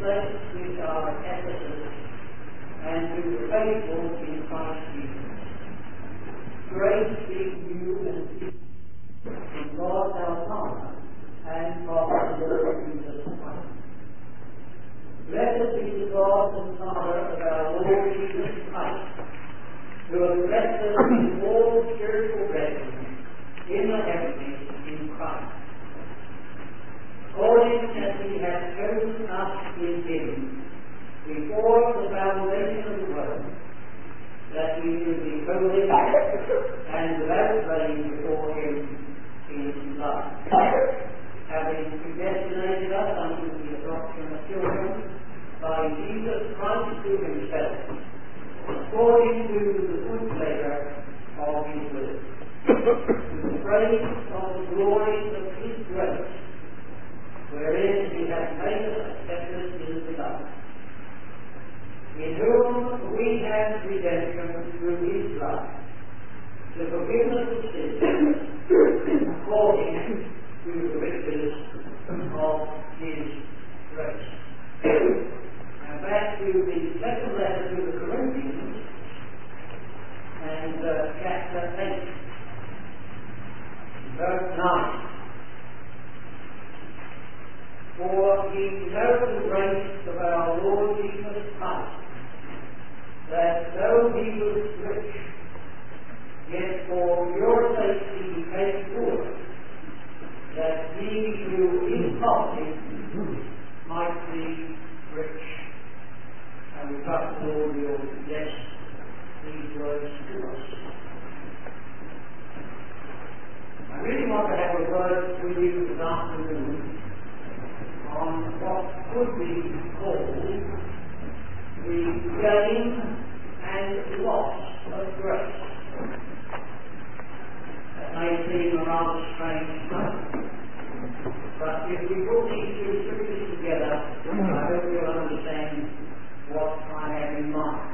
saints which are at Ephesus, and to the faithful in Christ Jesus. Grace be to you and peace from God our Father and from the Lord Jesus Christ. Blessed be the God and Father of our Lord Jesus Christ, who has blessed us with all spiritual blessings in the heavenlies in Christ, according as he has chosen us in him before the foundation of the world, that we should be holy and without blame before him in love, having predestinated us unto the adoption of children by Jesus Christ to himself, according to the good pleasure of his will, to the praise of the glory of his grace, wherein he has made us accepted in the beloved, in whom we have redemption through his blood, the forgiveness of sins, according to the riches of his grace. Now back to the second letter to the Corinthians, and chapter 8, verse 9. For ye know the grace of our Lord Jesus Christ, that though he was rich, yet for your sake he became poor, that ye through his poverty might be rich. And we trust the Lord will bless these words to us. I really want to have a word with you this afternoon on what could be called the gain and loss of grace. That may seem a rather strange thing, but if we put these two scriptures together, I hope you'll understand what I have in mind.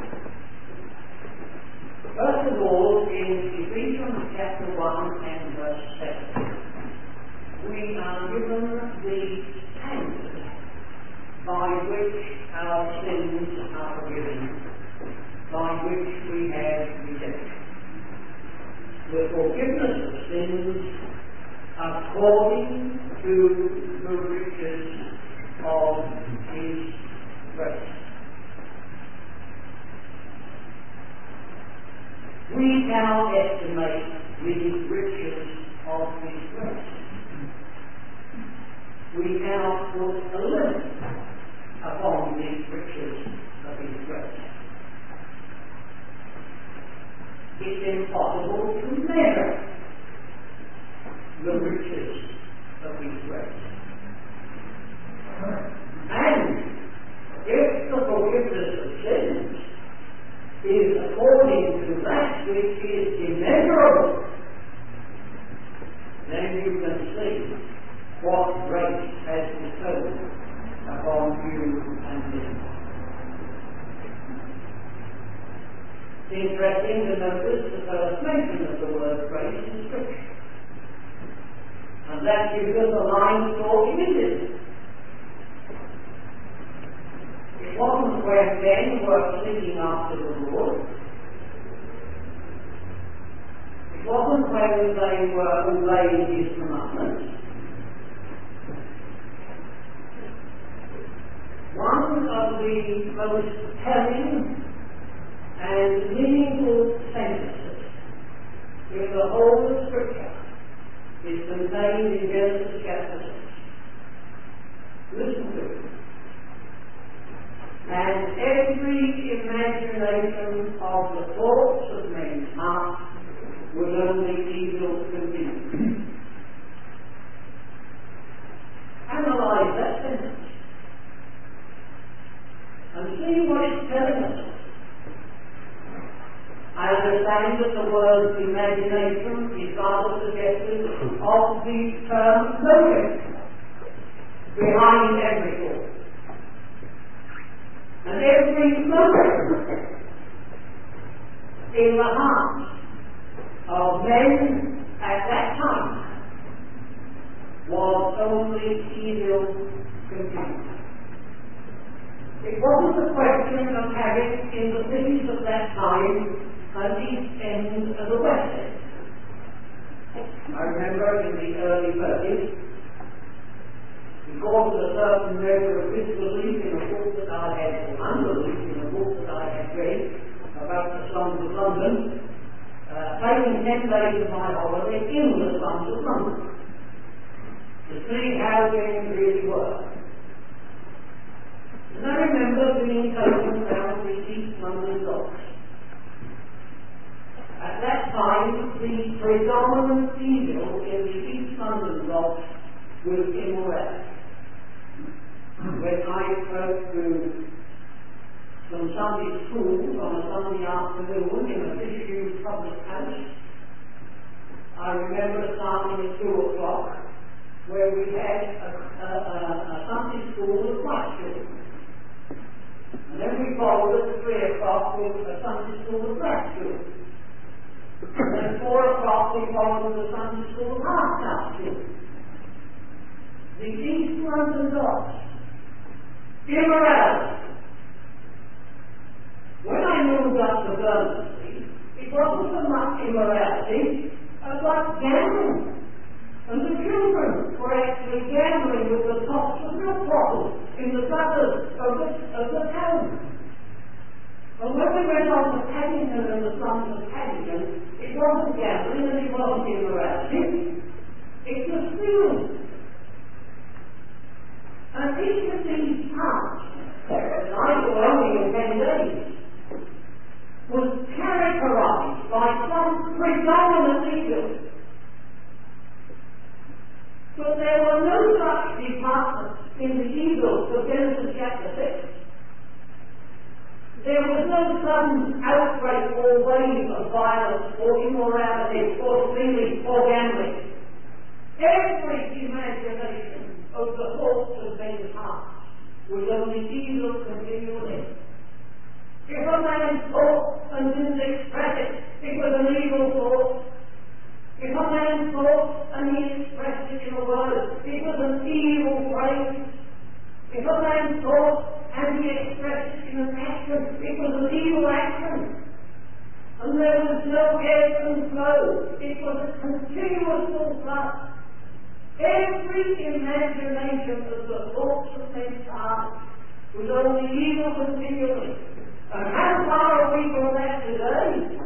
First of all, in Ephesians chapter 1 and verse 7, we are given the standard by which our sins are forgiven, by which we have redemption. The forgiveness of sins according to the riches of his grace. We cannot estimate the riches of his grace. We cannot put a limit upon the riches of his grace. It's impossible to measure the riches of his grace. And if the forgiveness of sins is according to that which is immeasurable, then you can see what grace has bestowed upon you and me. It's interesting to notice the first mention of the word grace in Scripture. And that gives us a line of thought immediately. It wasn't when men were seeking after the Lord. It wasn't when they were obeying his commandments. One of the most telling and meaningful sentences in the whole of Scripture is contained in Genesis chapter 6. Listen to it. And every imagination of the thoughts of men's hearts was only evil continually. Analyze that sentence and see what it's telling us. I understand that the word imagination is rather suggestive of the term motive behind every thought. And every motive in the hearts of men at that time was only evil continually. the question of having in the cities of that time an east end and a west end. I remember in the early 30s, because of a certain measure of disbelief in a book that I had, or unbelief in a book that I had read about the slums of London, taking 10 days of my holiday in the slums of London to see how things really were. And I remember being taken down the East London docks. At that time, the predominant evil in the East London docks was immorality. When I spoke to some Sunday schools on a Sunday afternoon in a disused public house, I remember starting at 2 o'clock, where we had a Sunday school of white children. And then we followed at 3 o'clock with a Sunday school of black children. And then at 4 o'clock we followed with a Sunday school of half-caste children. The East London docks. Immorality. When I moved up to Bermondsey, it wasn't so much immorality as like gambling. And the children were actually gambling with the tops of milk bottles in the gutters of the town. And when we went on to Paddington and the slums of Paddington, it wasn't gambling and it wasn't immorality. It was stealing. And each of these parts, and I was only in 10 days, was characterized by some predominant evil. But there were no such departments in the evils of Genesis chapter 6. There was no sudden outbreak or wave of violence or immorality or stealing or gambling. Every imagination of the thoughts of men's hearts was only evil continually. If a man thought and didn't express it, it was an evil thought. If a man thought and he expressed it in a word, it was an evil phrase. If a man thought and he expressed it in an action, it was an evil action. And there was no ebb and flow. It was a continuous full flood. Every imagination of the thoughts of men's hearts was only evil continually. And how far are we from that today?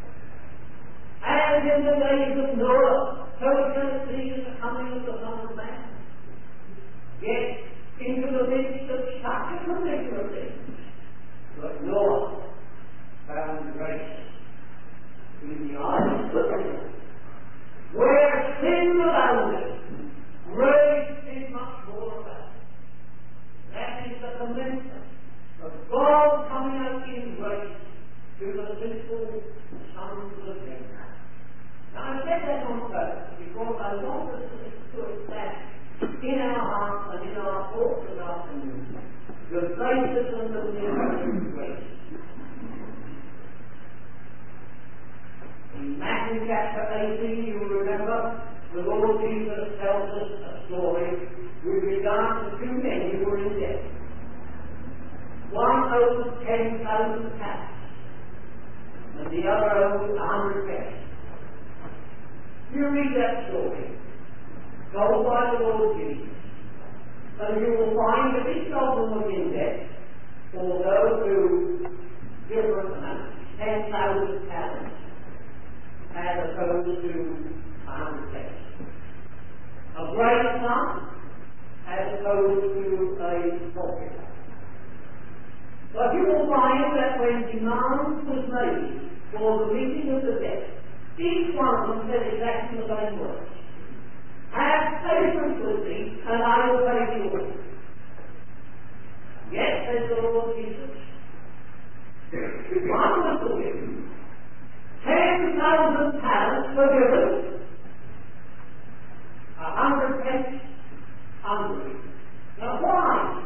As in the days of Noah, so it can be in the coming of the Son of Man. Yet, into the midst of such a condition of things, but Noah found grace in the eyes of the Lord. Where sin abounded, grace is much more about. That is the commencement of God coming out in grace to the sinful sons of men. Now I said that on purpose because I want us to establish in our hearts and in our thoughts this afternoon the basis and the meaning of grace. In Matthew chapter 18, you will remember, the Lord Jesus tells us a story with regard to two men who were in debt. One owed 10,000 talents, and the other owed 100 pence. You read that story, told by the Lord Jesus, and you will find that each of them was in debt, although to different amounts, 10,000 talents, as opposed to 100 pence. A great sum, as opposed to a pocket sum. But you will find that when demand was made for the meeting of the debt, each one of them said exactly the same words. Have patience with me, and I will pay you all. Yes, says the Lord Jesus. One was forgiven. 10,000 talents forgiven. 100 pence hungry. Now why?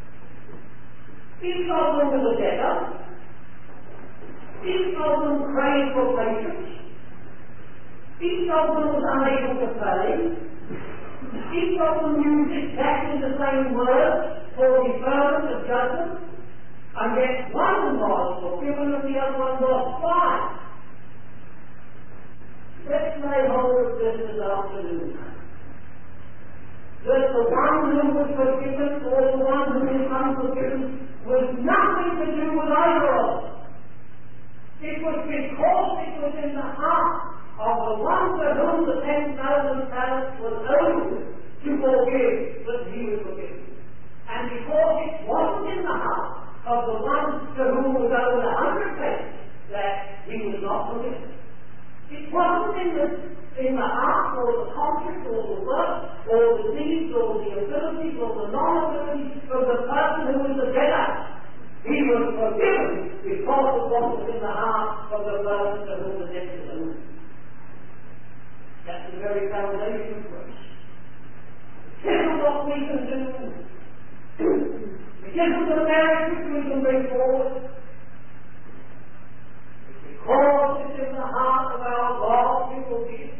Each of them was a debtor. Each of them craved for patience. Each of them was unable to pay. Each of them used exactly the same words for deferment of judgment. And yet one was forgiven and the other one was fine. Let's lay hold of this afternoon. That the one who was forgiven or the one who is unforgiven was nothing to do with either of us. It was because it was in the heart of the one to whom the 10,000 talents was owed to forgive that he was forgiven. And because it wasn't in the heart of the one to whom was owed 100 pence that he was not forgiven. It wasn't in the heart or the conscience or the work or the deeds or the abilities or the non-abilities of the person who was the debtor. He was forgiven because it wasn't in the heart of the person to whom the debt was owed. That's the very foundation of grace. This is what we can do. This is the marriage which we can bring forward. Because it's in the heart of our God we forgive.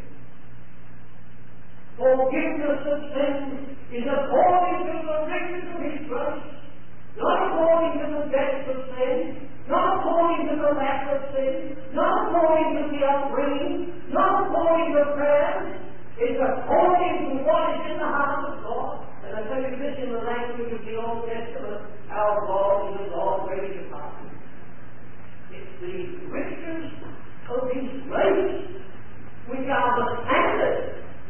Forgiveness of sins is according to the riches of His grace, not according to the depth of sin, not according to the lack of sin, not according to the upbringing, not according to prayers. It's according to what is in the heart of God. And I tell you this in the language of the Old Testament, our God is a God ready to pardon. It's the riches of His grace which are the standard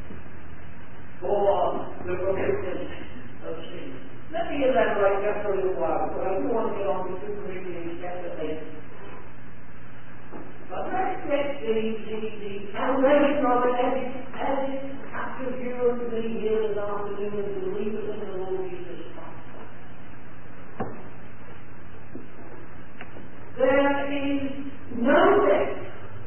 for the forgiveness of sin. Let me elaborate just a little while, but I do want to get on to 2 Corinthians chapter 8. But let's get the foundation of it as it captures you and me here this afternoon as believers in the Lord Jesus Christ. There is no depth.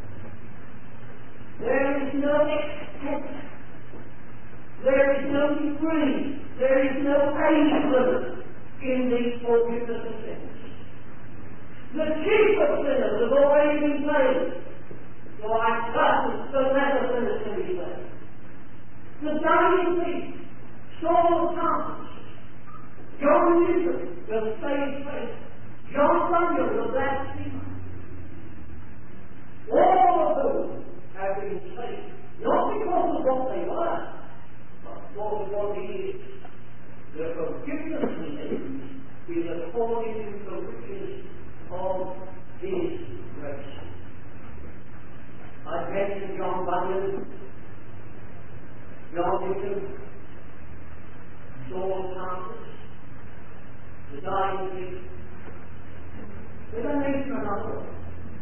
There is no extent. There is no degree. There is no age limit in the forgiveness of sins. The chief of sinners has already been saved. So I trust the lesser sinners can be saved. The dying thief, Saul of Tarsus, John Newton, the saved faith, John Bunyan, the blasphemer. All of them have been saved, not because of what they were, but because of what He is. The forgiveness of sins is according to the riches of His grace. I've mentioned John Bunyan, John Newton, Saul of Tarsus, the dying thief. Did I mention another one?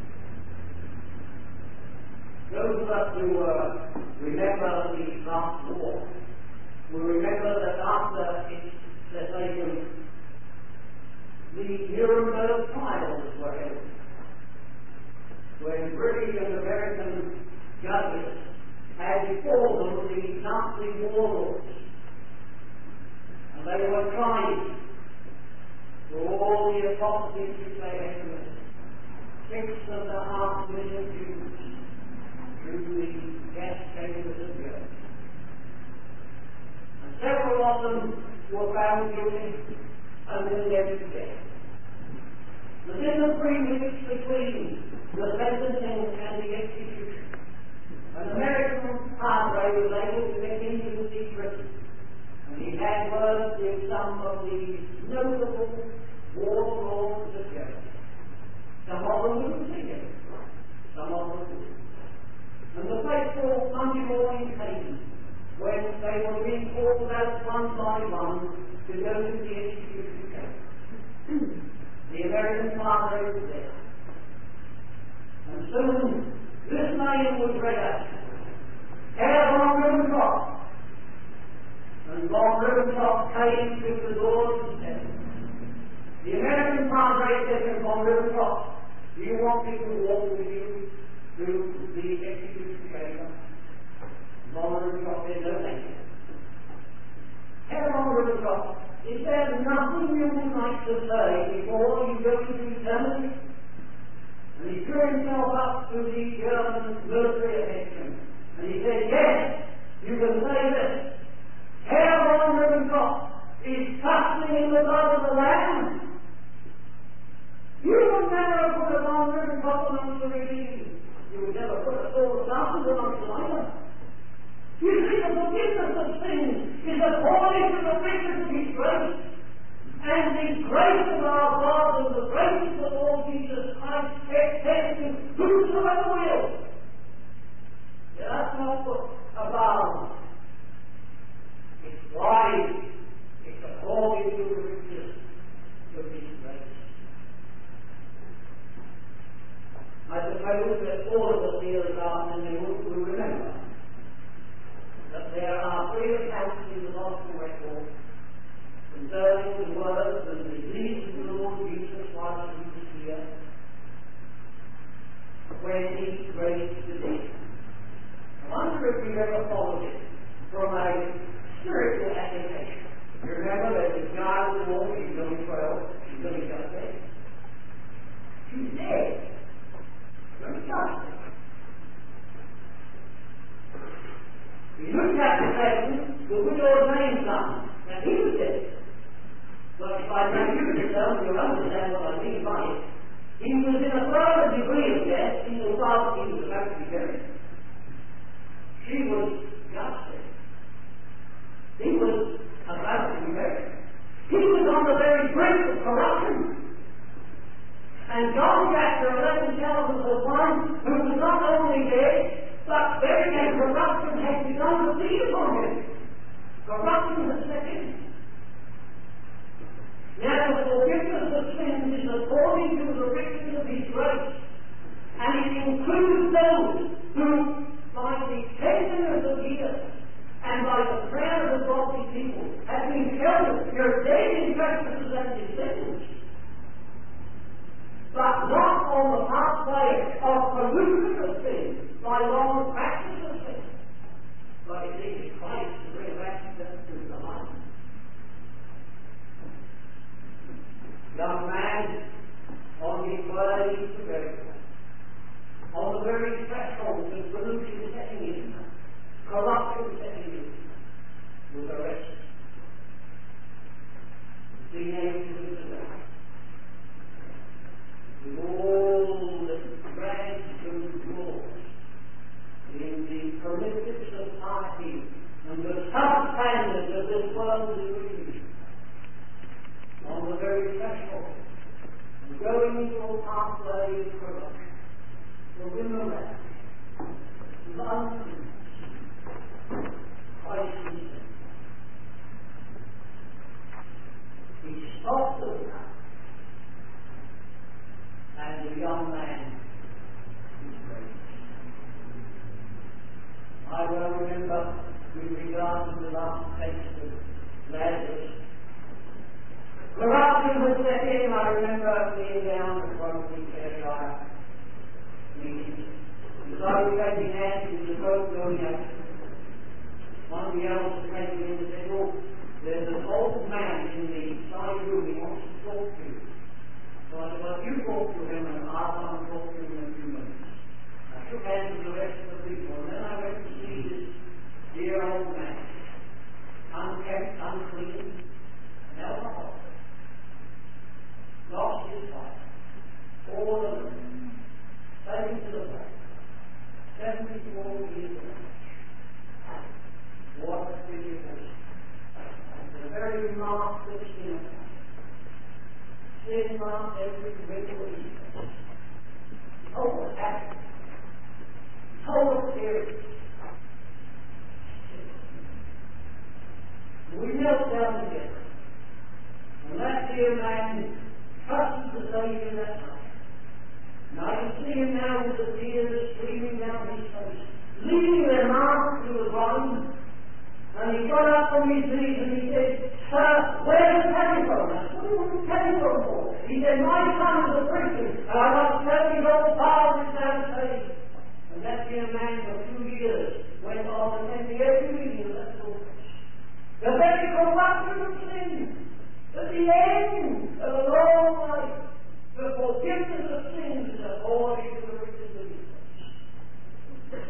Those of us who remember the last war will remember that after its cessation, the Nuremberg trials were held, when British and American judges had before them the Nazi warlords, and they were tried for all the atrocities which they had committed. 6.5 million Jews through the gas chambers of Europe. And several of them were found guilty and condemned to death. Within the 3 weeks between the sentencing and the execution, an American padre was able to get into the prison, and he had words with some of the notable warlords of Europe. Some of them were singing, some of them were. And the faithful Sunday morning came when they were being called out one by one to go to the execution camp. The American padre was there. And soon this name was read out. Herr von Ribbentrop. And von Ribbentrop came to the doors and said, the American padre said to von Ribbentrop, do you want me to walk with you to the execution chamber? Von Ribbentrop said, no thank you. Herr von Ribbentrop, is there nothing you would like to say before you go into eternity? And he drew himself up to the German military attention. And he said, yes, you can say this. Herr von Ribbentrop is trusting in the blood of the Lamb. sons and unto Isaac. You see, the forgiveness of sins is according to the riches of His grace. And the grace of our God and the grace of the Lord Jesus Christ extends to whosoever will. Yeah, that's not about. It's wise. It's according to the riches of His grace. I suppose that all of us here this afternoon will remember that there are 3 accounts in the Gospel record concerning the words and the deeds of the Lord Jesus while He was here, when He raised the dead. I wonder if you've ever followed it from a spiritual application. You remember that the child was born, she's only 12, she's only just dead. She's dead. Very just. In Luke chapter 7, the widow's main son, and he was dead. But if I bring you to yourself, you'll understand what I mean by it. He was in a further degree of death insofar as he was about to be buried. She was just dead. He was about to be buried. He was on the very brink of corruption. And John chapter 11 tells us of one who was not only dead, but very and corruption had begun to feed upon him. Corruption has set in. Now the forgiveness of sins is according to the riches of His grace, and it includes those who, by the tenderness of years and by the prayer of the godly people, have been sheltered. You're dead in trespasses and in sins, but not on the pathway of pollution of sin by long practice of sin. But it is Christ to bring back to the light. Young man on his way to burial, on the very threshold of pollution setting in, corruption setting in, was arrested. The teenager was arrested. With all the rags and laws in the primitives of piety and the substandards of this world is reduced. On the very threshold and going into a pathway of corruption, the women the uncleanness, Christ Himself. He stopped the path, and the young man is raised. I well remember, with regard to the last text of Lazarus, corruption was set in. I remember being down at one of the Cheshire meetings. As I was taking hands with the boat going out, one of the elders came to me and said, "Oh, there's an old man in the side room, he wants to talk to you." So I said, "Well, you talk to him and I'll come and talk to him in a few minutes." I shook hands with the rest of the people, and then I went to see this dear old man, unkempt, unclean, and alcoholic. Lost his wife, all alone, taken to the bank, 74 years of age. What a pity it was. The very mark of sin. Sin marked every wrinkle of his face. Total apathy. Total appearance. We knelt down together. And that dear man trusted the Saviour that night. And I can see him now with the tears streaming down his face, leaving their mark to the ground. And he got up from his knees and he said, "Sir, where's the telephone?" I said, "What do you want the telephone for?" He said, "My son is a Christian, and I want to tell his old father is now saved." And that dear man for 2 years went on attending every meeting of that church. The very corruption of sin, at the end of a long life, the forgiveness of sins is according to the riches of His grace.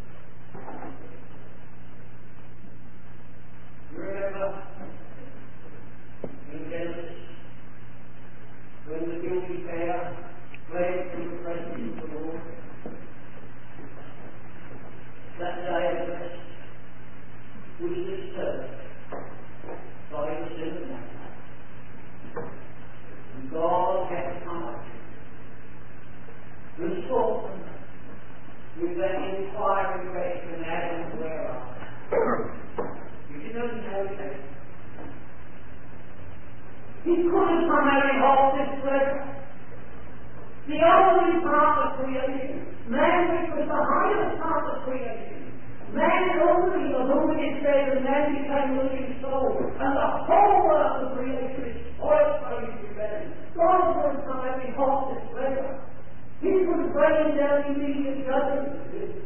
You remember in Genesis when the guilty pair fled from the presence of the Lord? couldn't primarily hold this pleasure. The only part of creation, man, which was the highest part of creation, man only of whom it is said that man became a living soul, and the whole world of creation is spoiled by his rebellion. God couldn't primarily hold this pleasure. He could bring down immediate judgment.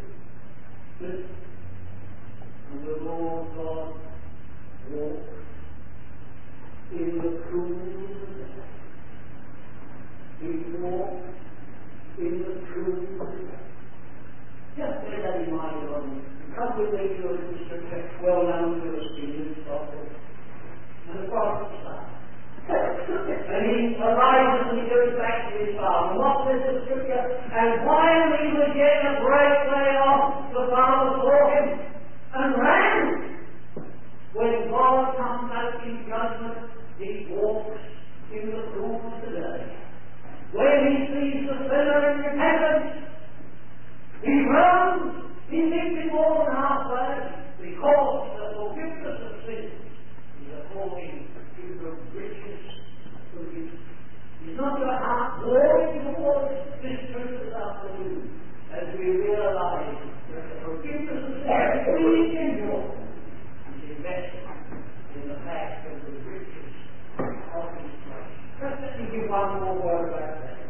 And the Lord God walked in the cool of the day. He walked in the cool of the day. Just bear that in mind, Lord. Come with me to a little scripture well known to us in the Gospel. And the prophet starts. And he arises and he goes back to his father. And what says the scripture? And while he was yet a great way off, the father saw him and ran. When God comes out in judgment, he walks in the cool of the day. When he sees the sinner in repentance, he runs. He thinks him more than halfway, because the forgiveness of sin is according to the riches of his. He's not your heart warring towards this truth this afternoon, as we realize that the forgiveness of sin we enjoy is invested in the fact of the riches of his grace. Just let me give one more word about that.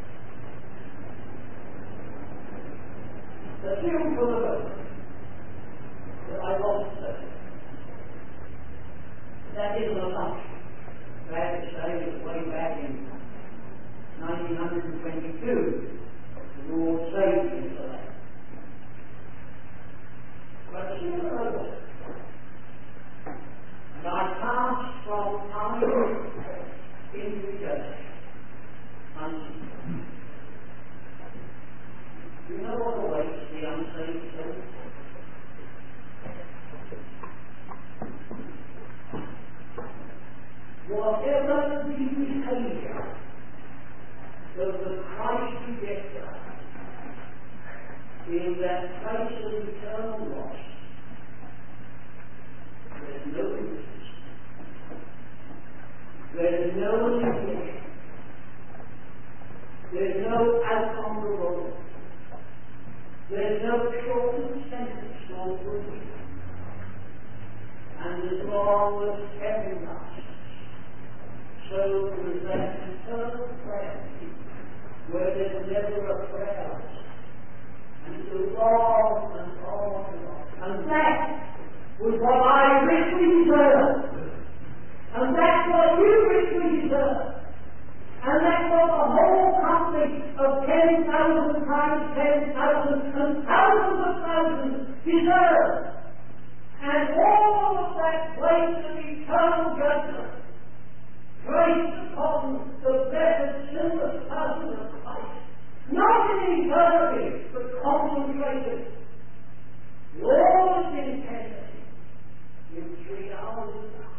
The film for the book that I lost that is an assumption. That is saying that way back in 1922, the Lord saved me for that. But sooner or later, and I passed from time into eternity unseen. Do you know what awaits the unsaved soul? Whatever the behavior of the Christ rejecter in that place of eternal loss, there's no resistance. There's no negation. There's no out on the road. There's no shortened sentence nor provision. And as long as heaven lasts, so is that eternal prayer where there's never a prayer. And it goes on and on and on. And that was what I richly deserved. And that's what you richly deserve. And that's what the whole company of 10,000 times 10,000 and thousands of thousands deserve. And all of that place of eternal judgment placed upon the blessed sinless person of Christ, not in eternity, but concentrated, Lord intensity, in 3 hours of night.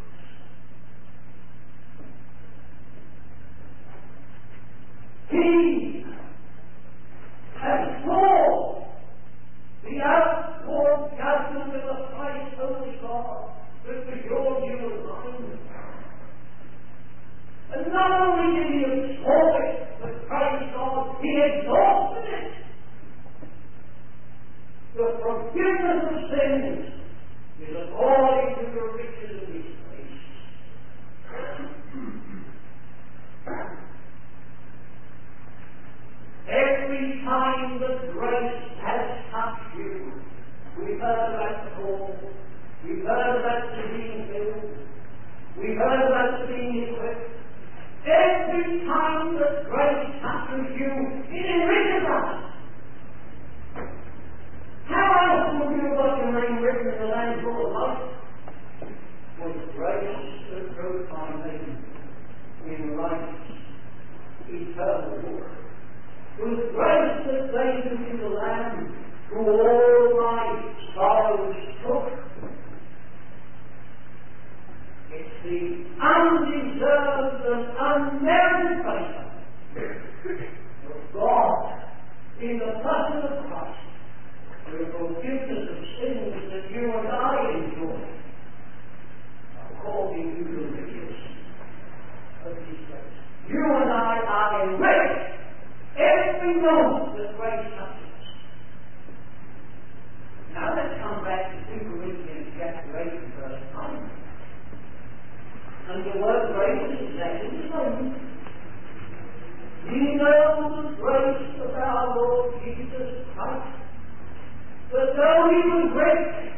He has brought the outpoured judgment of the Christ holy God that was yours, you and mine. And not only did he absorb it, but Christ God, he exhausted it. The forgiveness of sins is according to the riches of his grace. Every time that grace has touched you, we've heard about the call, we've heard about the being filled, we've heard about the being equipped. Every time that grace touches you, it enriches us. How else would you have got your name written in the Lamb's Book of Life? Was grace that wrote my name in righteous, eternal glory. Was grace that laid you in the Lamb who all my sorrows took. It's the undeserved and unmerited favor of God in the person of Christ, the forgiveness of sins that you and I enjoy, according to the riches are rich every moment that grace touches us. Now let's come back to 2 Corinthians chapter 8 and verse 9. And the word grace is exactly the same. You know the grace of our Lord Jesus Christ, that though he was rich,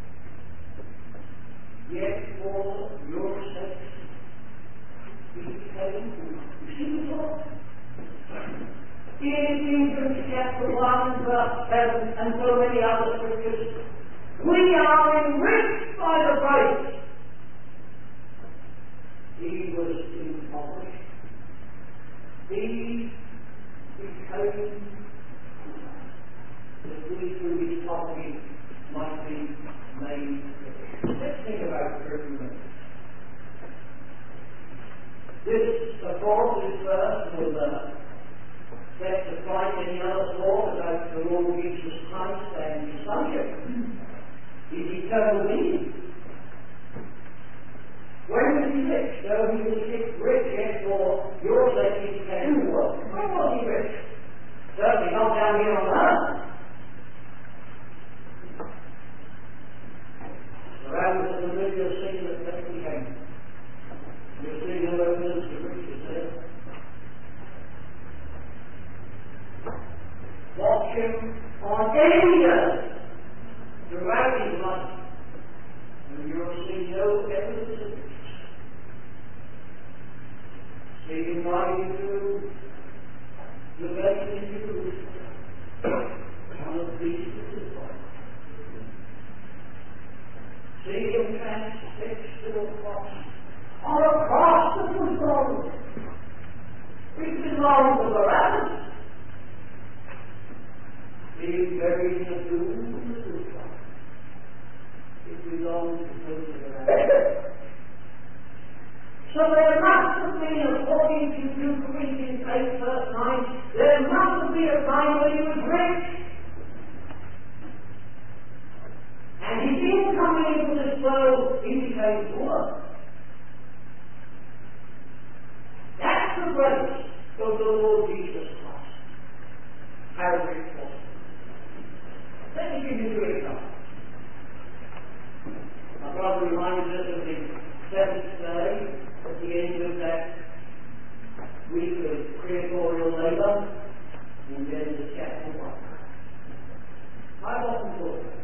yet for your sake he became poor. You see the thought? In Ephesians chapter 1 verse 7 and so many other scriptures, we are enriched by the grace. He was impoverished. He became poor, that we through his poverty might be made rich. Let's think about it for a minute. This, of course, this verse will set to fight any other thought about the Lord Jesus Christ and his sonship, his eternal being. When was he rich? Though he was rich, yet for your sake he became poor. When was he rich? Certainly not down here on earth. Around the familiar scene that Bethlehem. You'll see no evidence of riches there. Watch him on any earth throughout his life, and you'll see no evidence of riches. See him riding through the gate into Jerusalem on a beast of his body. See him transfixed to a cross, on a cross that was gold. It belonged to Barabbas. Being buried in a tomb in the rooftop. It belonged to Barabbas. So there must have been, according to 2 Corinthians 8 verse 9, there must have been a time when he was rich. And he didn't come into this world, he became poor. That's the grace of the Lord Jesus Christ. How rich was he? Let me give you 2 examples. My brother reminds us of the 7th day at the end of that week of creatorial labour in Genesis chapter 1. I've often thought that.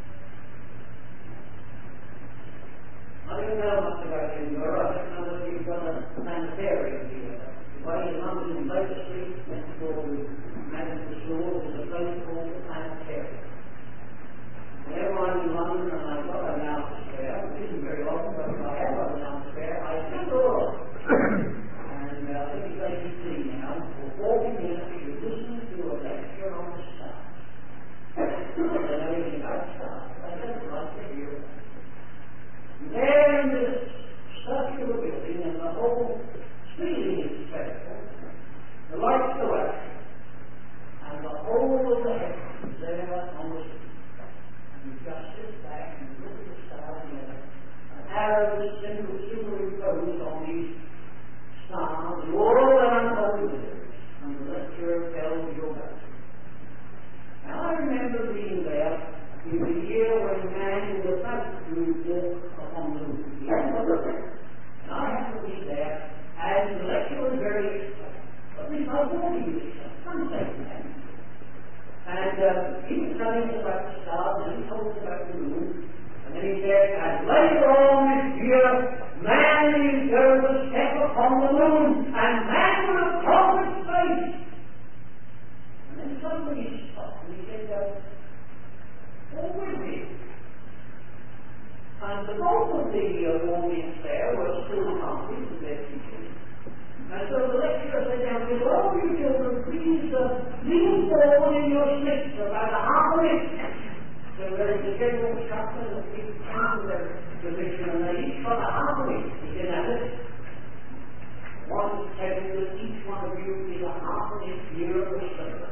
I don't know much about Edinburgh. I don't know whether you've got a planetarium here. The way the numbers in Baker Street went for the Magical School was a place called the planetarium. Whenever I'm in London and I've got an hour to spare, which isn't very often, but if I have got an hour to spare, I sit all up. And I think it's ABC now, for 40 minutes you're listening to a lecture on the stars. I don't know anything about stars. I don't like to hear it. There in this circular building, and the whole ceiling is spherical, the lights go out, and the whole of the heavens is there on the ceiling. And you just sit back and look at the stars, and an arrow is superimposed on these stars, and all around holy words, and the lecturer tells you about it. Now I remember being there in the year when man was about to walk upon the moon. And I happened to be there, and the lecturer was very excited. But this I thought he was excited. Some say that. And he was telling us about the stars, and he told us about the moon. And then he said, and later on this year, man is going to step upon the moon, and man will have conquered space. And then somebody stopped, and he said, already. And the bulk of the audience there were school parties and their teachers. And so the lecturer said down to all you children, please lean forward in your seats for about a half an inch. So there is a general chuckle and people come to their position and they each got a half an inch. He said, now listen, one tells you that each one of you is a half an inch nearer the center.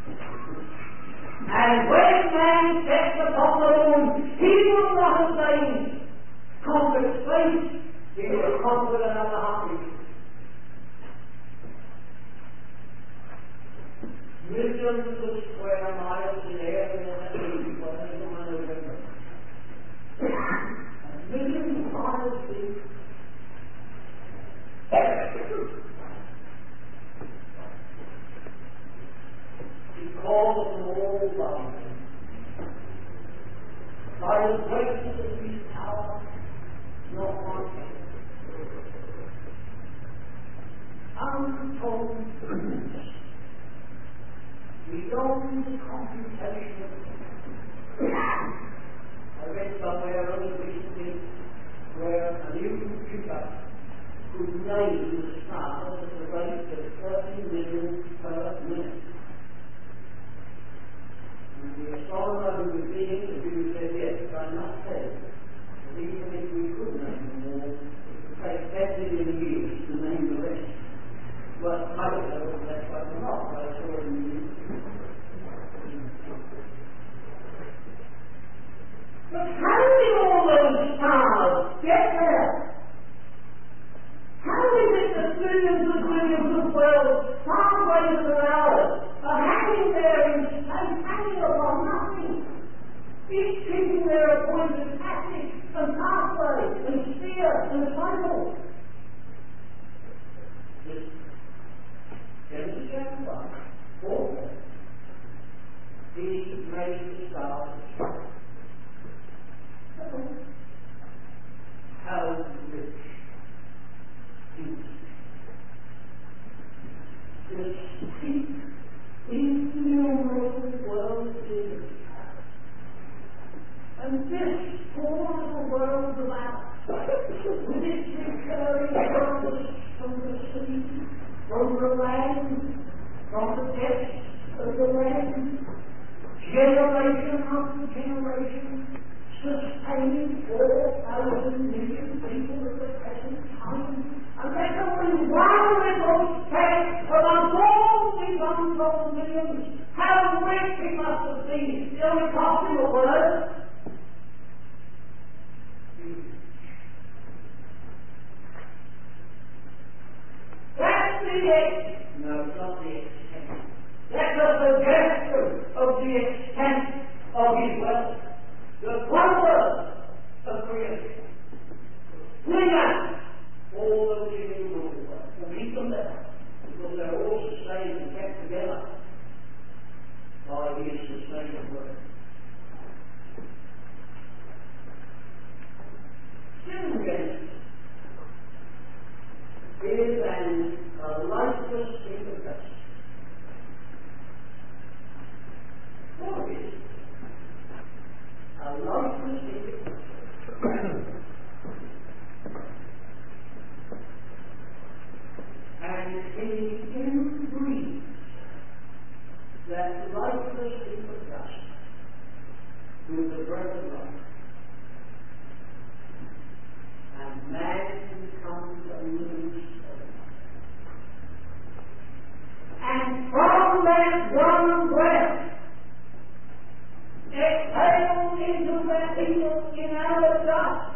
And when man steps upon the moon, he will not have saying, conquered space, he will have conquered another half inch. millions of square miles in area that we November. And millions of miles deep. Because of them all by the greatness of his power, not one untold goodness, beyond the computation. I read somewhere only recently where a new computer could name the stars at the rate of 30 million per minute. And the astronomer who was being interviewed said, yes, I must say, that even if we could name them all, it would take 10 million years to name the rest. Well, I don't know whether that's right or not, but I saw it in the news. But how did all those stars get there? How is it that millions of worlds, far greater than ours, are hanging there in space, hanging upon nothing, each keeping their appointed passage and pathway and sphere and cycle? Genesis chapter 1, 4, he made the stars. How rich is this deep, innumerable world is. And this poor little world of ours, with its recurring wonders from the sea, from the land, from the depths of the land, generation after generation, sustaining 4,000 million people at the present time. And there's only one little speck among all these untold millions. How rich he must have been. It only cost him a word. That's the extent. No, it's not the extent. That's a suggestion of the extent of his wealth. The wonder of creation. Bring out all those innumerable ones and keep them there, because they're all sustained and kept together by his sustaining word. Still Genesis is a lifeless thing of dust. What is it? A lifeless thing of dust. And he breathes that lifeless thing of dust with the breath of life. And man becomes a living soul. And from that one breath, exhaled into that evil inanimate dust,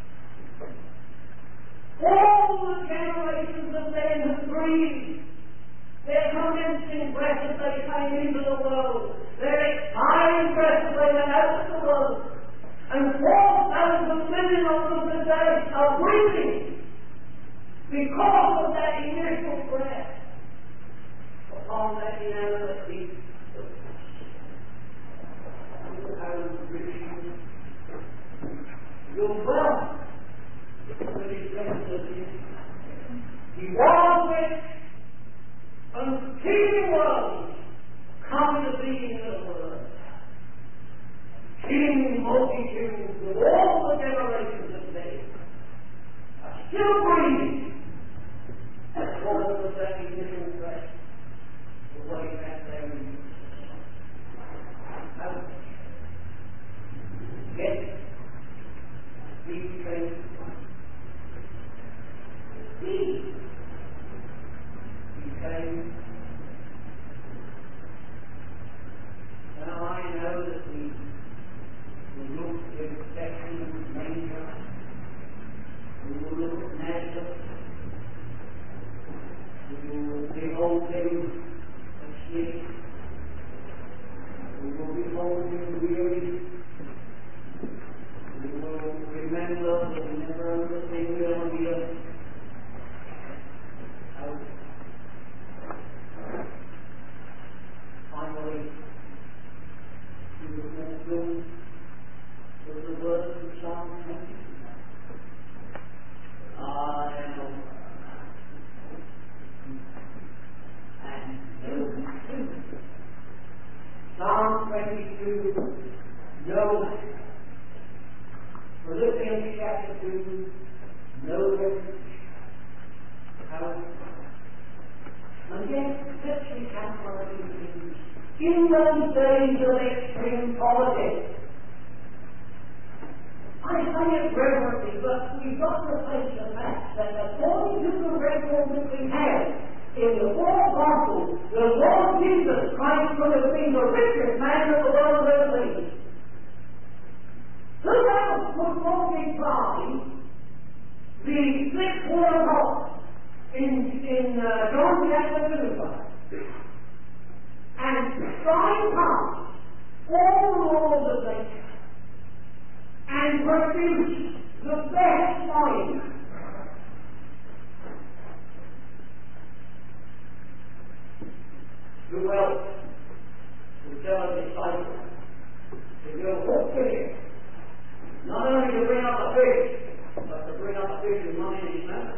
all the generations of men have breathed their condensing breath as they came into the world, their expiring breath as they went out of the world. And 4,000 million of them today are breathing because of that initial breath upon that inanimate heap of dust. How rich your wealth, when he says that he was rich and he was come to be in the world. King multitudes with all the generations of men are still breathing because of that initial breath of what he had there in Jesus. Yet, he became he became. Now I know that we look at Bethlehem and manger, we will look at Nazareth, we will behold him asleep, in those days of extreme poverty. I say it reverently, but we've got to face the fact that according to the record that we have in the four Gospels, the Lord Jesus Christ could have been the richest man that the world ever seen. Who else would multiply the 6 quarter pot in John chapter 2 and stride past all the laws of nature and produce the best wine? Who else would tell a disciple to go hook to him, not only to bring up a fish, but to bring up a fish with money in his mouth?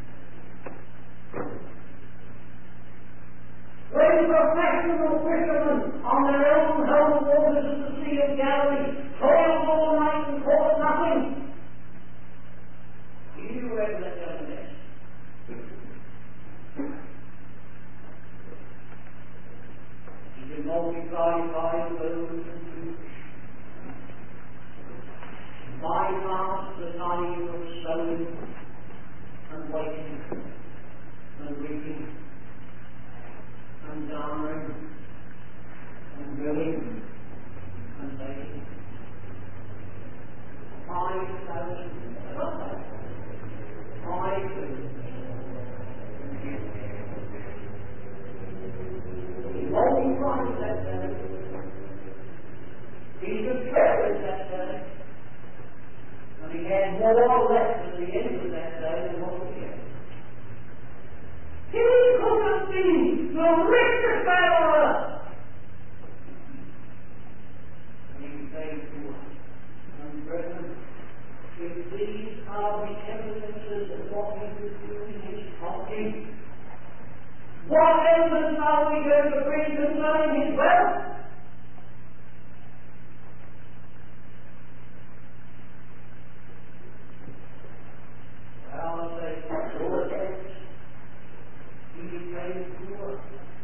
When professional fishermen on their own home waters of the Sea of Galilee toiled all night and caught nothing, you read that down there. You can multiply 5 loaves and 2 fish. Bypass the time of sowing and waiting and reaping and garnering and drilling and baking. 5,000. 5,000. He multiplied that day. He took care of that day. And he had more left at the end of that day than what we had. He could have been the richest man on earth. And he came to us. And brethren, if these are the evidences of what he was doing in his property, what evidence are we going to bring concerning his wealth? Well, I say, Lord, he became poor,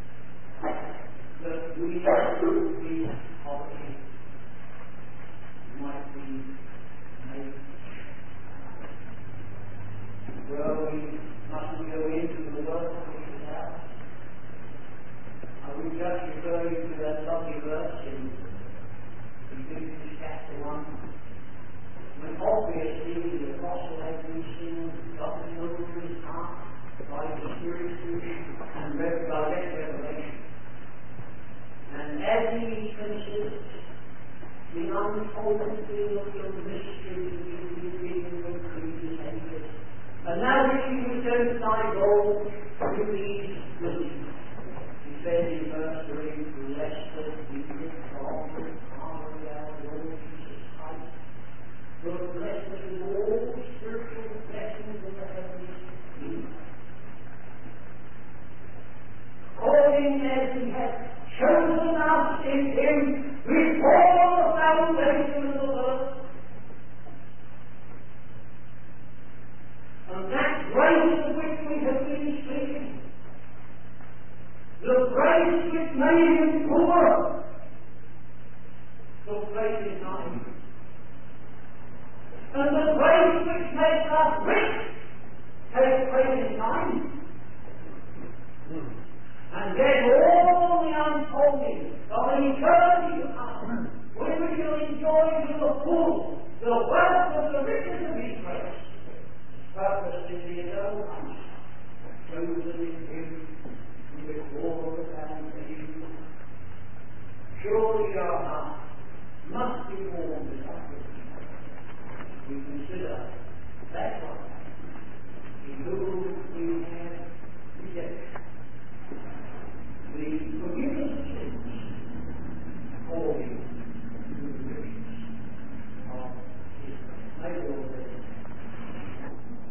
that we through his poverty might be made. Well, we mustn't go into the work of his house. I was just referring to that lovely verse in Ephesians chapter 1. When obviously the apostle had been seen, God was over his heart by the Spirit and direct revelation. And as he considers the unfolding of the mystery that he was revealed in previous ages, and now that he returns thy gold to these goods, he says in verse 3, blessed be the God and Father of our Lord Jesus Christ, who has blessed us with all spiritual blessings in the heavenlies in Christ. According as he has chosen us in him before the foundation of the world. And that grace of which we have been speaking, the grace which made him poor, took place in time. And the grace which makes us rich takes place in time. And yet all the unfolding of an eternity to come, when we shall enjoy to the full the wealth of the riches of his grace, purposed in the eternal house, chosen in